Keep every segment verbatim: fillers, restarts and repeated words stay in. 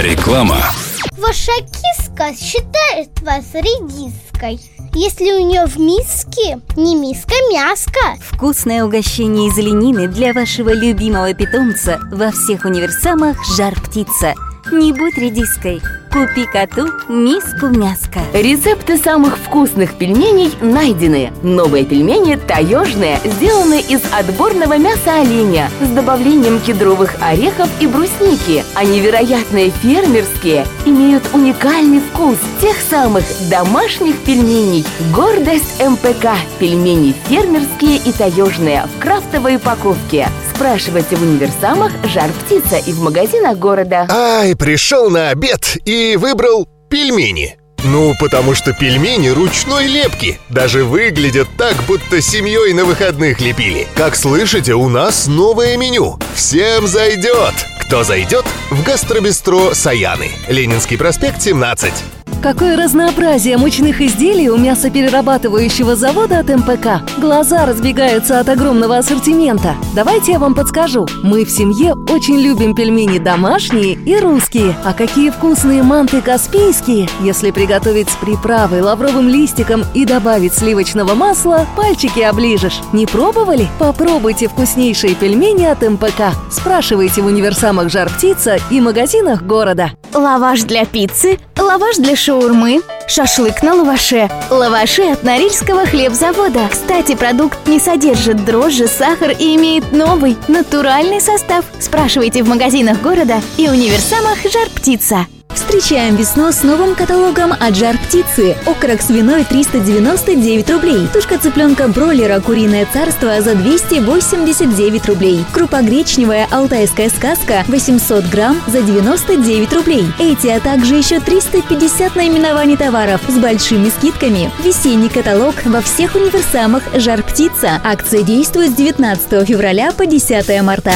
Реклама. Ваша киска считает вас редиской, если у нее в миске не миска мяска. Вкусное угощение из оленины для вашего любимого питомца во всех универсамах «Жар-птица». Не будь редиской, купи коту миску мяска. Рецепты самых вкусных пельменей найдены. Новые пельмени таежные, сделаны из отборного мяса оленя с добавлением кедровых орехов и брусники. Они невероятные фермерские, имеют уникальный вкус тех самых домашних пельменей. Гордость эм пэ ка. Пельмени фермерские и таежные в крафтовой упаковке. Спрашивайте в универсамах «Жар-птица» и в магазинах города. Ай, пришел на обед и выбрал пельмени. Ну, потому что пельмени ручной лепки. Даже выглядят так, будто семьей на выходных лепили. Как слышите, у нас новое меню. Всем зайдет. Кто зайдет? В гастробистро «Саяны». Ленинский проспект, семнадцать. Какое разнообразие мучных изделий у мясоперерабатывающего завода от эм пэ ка. Глаза разбегаются от огромного ассортимента. Давайте я вам подскажу. Мы в семье очень любим пельмени домашние и русские. А какие вкусные манты каспийские! Если приготовить с приправой, лавровым листиком и добавить сливочного масла, пальчики оближешь. Не пробовали? Попробуйте вкуснейшие пельмени от эм пэ ка. Спрашивайте в универсамах «Жар-птица» и магазинах города. Лаваш для пиццы, лаваш для шаурмы, шашлык на лаваше, лаваши от Норильского хлебзавода. Кстати, продукт не содержит дрожжи, сахар и имеет новый, натуральный состав. Спрашивайте в магазинах города и универсамах «Жар-птица». Встречаем весну с новым каталогом от «Жар-птицы». Окорок свиной триста девяносто девять рублей. Тушка цыпленка бройлера «Куриное царство» за двести восемьдесят девять рублей. Крупа гречневая «Алтайская сказка» восемьсот грамм за девяносто девять рублей. Эти, а также еще триста пятьдесят наименований товаров с большими скидками. Весенний каталог во всех универсамах «Жар-птица». Акция действует с девятнадцатого февраля по десятое марта.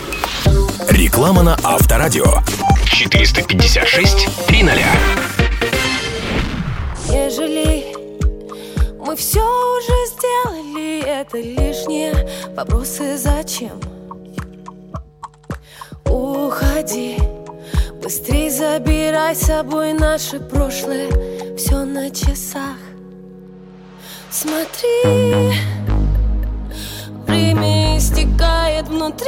Реклама на Авторадио. четыреста пятьдесят шесть триста. Ежели мы все уже сделали, это лишние вопросы зачем? Уходи, быстрей забирай с собой наше прошлое, все на часах. Смотри, время истекает внутри.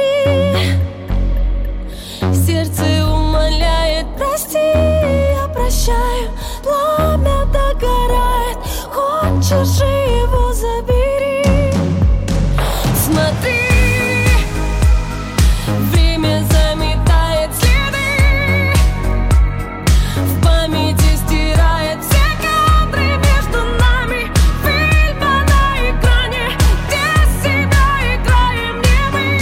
Сердце умоляет, прости, я прощаю. Пламя догорает, хочешь же его забери. Смотри, время заметает следы, в памяти стирает все кадры между нами. Фильма на экране, где себя играем не мы.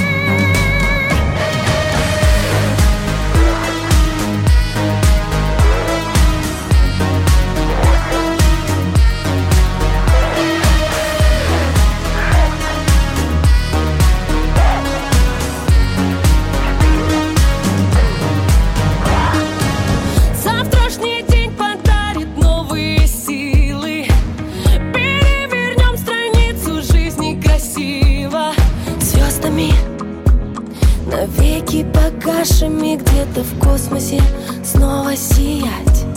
Завтрашний день подарит новые силы. Перевернем страницу жизни красиво. Звездами навеки погашими, где-то в космосе снова сиять.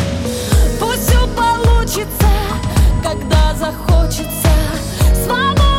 Пусть все получится, когда захочется. Свобода.